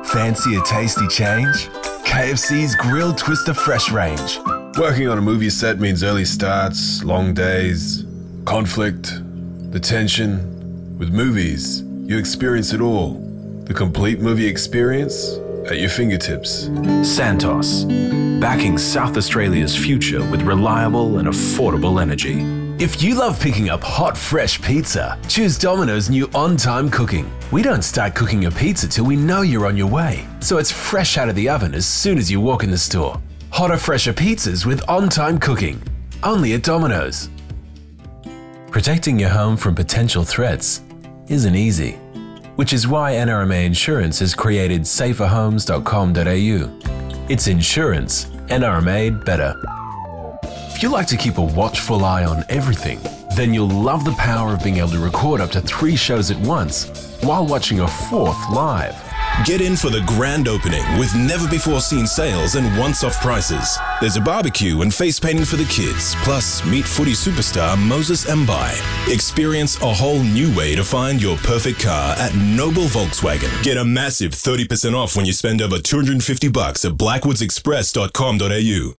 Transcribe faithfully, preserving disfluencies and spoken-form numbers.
Fancy a tasty change? K F C's Grilled Twister Fresh Range. Working on a movie set means early starts, long days, conflict, the tension. With movies, you experience it all. The complete movie experience at your fingertips. Santos, backing South Australia's future with reliable and affordable energy. If you love picking up hot, fresh pizza, choose Domino's new on-time cooking. We don't start cooking your pizza till we know you're on your way, so it's fresh out of the oven as soon as you walk in the store. Hotter, fresher pizzas with on-time cooking. Only at Domino's. Protecting your home from potential threats isn't easy, which is why N R M A Insurance has created safer homes dot com dot a u. It's insurance, N R M A better. If you like to keep a watchful eye on everything, then you'll love the power of being able to record up to three shows at once while watching a fourth live. Get in for the grand opening with never-before-seen sales and once-off prices. There's a barbecue and face painting for the kids, plus meet footy superstar Moses Mbai. Experience a whole new way to find your perfect car at Noble Volkswagen. Get a massive thirty percent off when you spend over two hundred fifty bucks at blackwoods express dot com dot a u.